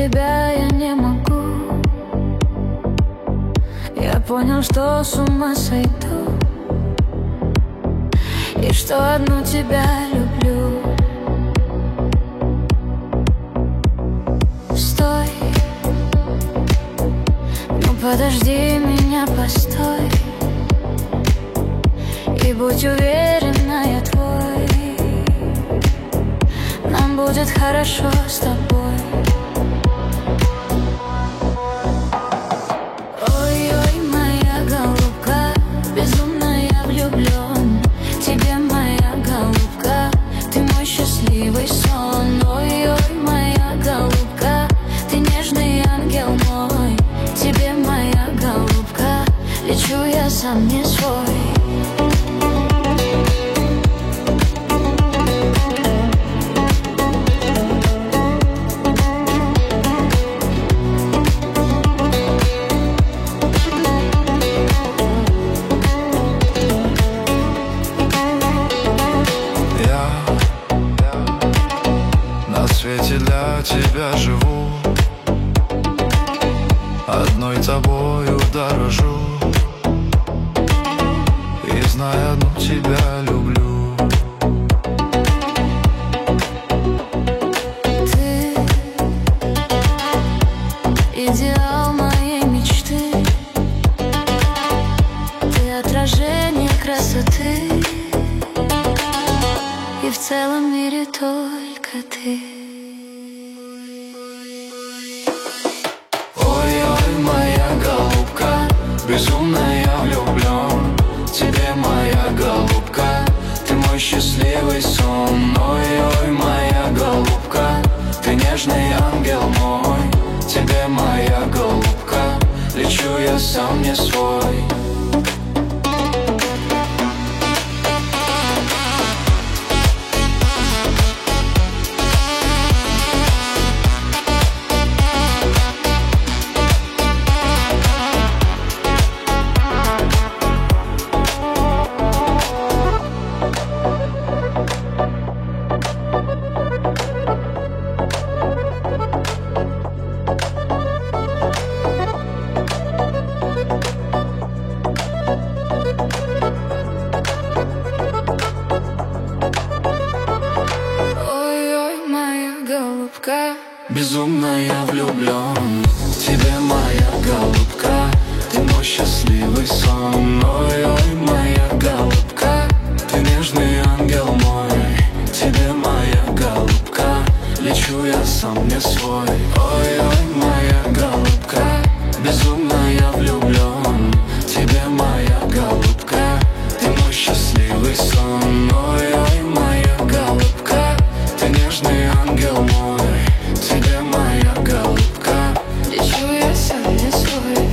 тебя я не могу. Я понял, что с ума сойду, и что одну тебя люблю. Стой, ну подожди меня, постой, и будь уверена, я твой. Нам будет хорошо с тобой. Ой-ой, моя голубка, безумно я влюблен. Тебе, моя голубка, ты мой счастливый сон. Ой-ой, моя голубка, ты нежный ангел мой. Тебе, моя голубка, лечу я сам не свой. На свете для тебя живу, одной тобою дорожу, и зная одну тебя люблю. Ты идеал моей мечты, ты отражение красоты, и в целом мире только ты. Ой-ой, моя голубка, безумно я влюблен. Тебе, моя голубка, ты мой счастливый сон. Ой-ой, моя голубка, ты нежный ангел мой. Тебе, моя голубка, лечу я сам не свой. Безумно я влюблен. Тебе, моя голубка, ты мой счастливый сон. Ой-ой, моя голубка, ты нежный ангел мой. Тебе, моя голубка, лечу я сам не свой. Ой-ой, моя голубка, безумно я влюблен. Тебе, моя голубка, ты мой счастливый сон. Ой-ой, моя голубка, ты нежный ангел мой. Тебе, моя голубка, лечу я сам не свой.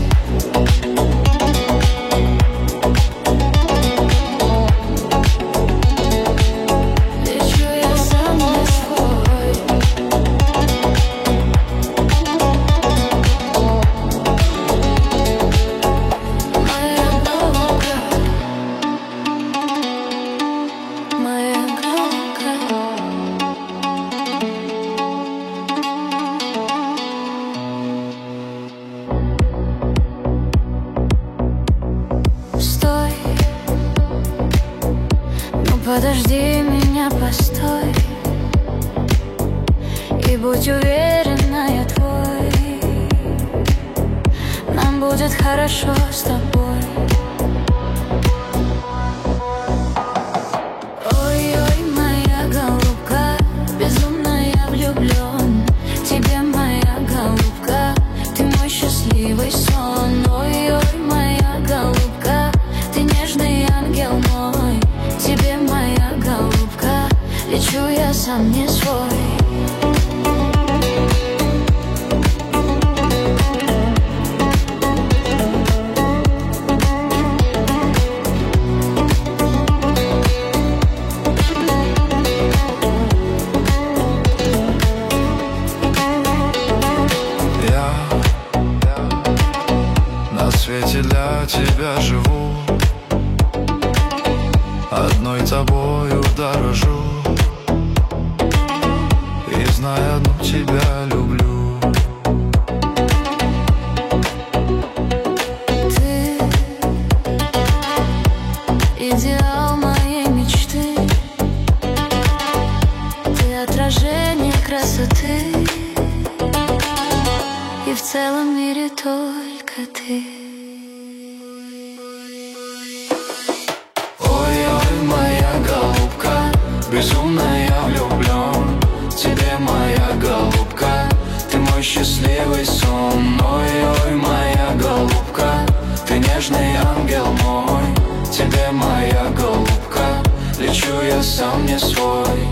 Лечу я сам не свой. Моя голубка, моя голубка. Стой, ну подожди меня, постой, и будь уверена, я твой. Нам будет хорошо с тобой. Ой-ой, моя голубка, безумно я влюблен. Тебе, моя голубка, ты мой счастливый сон. Ой-ой, моя голубка, ты нежный ангел мой. Тебе, моя голубка, лечу я сам не свой. На свете для тебя живу, одной тобою дорожу, и зная одну тебя люблю. идеал моей мечты. Ты отражение красоты, и в целом мире только ты. Ой-ой, моя голубка, безумно я влюблен в тебе, моя голубка, ты мой счастливый сон. Ой-ой, моя голубка, ты нежный ангел мой, тебе, моя голубка, лечу я сам не свой.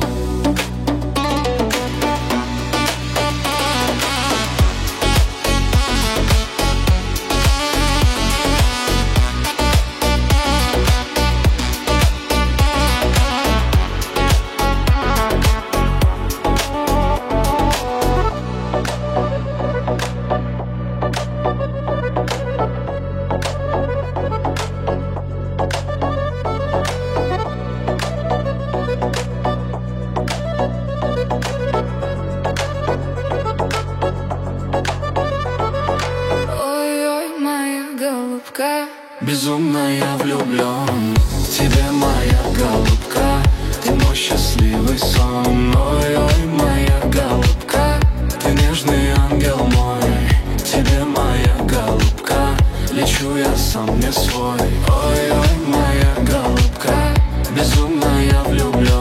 Безумно я влюблен в тебе, моя голубка, ты мой счастливый сон. Ой-ой, моя голубка, ты нежный ангел мой, тебе, моя голубка, лечу я сам не свой. Ой-ой, моя голубка, безумно я влюблен.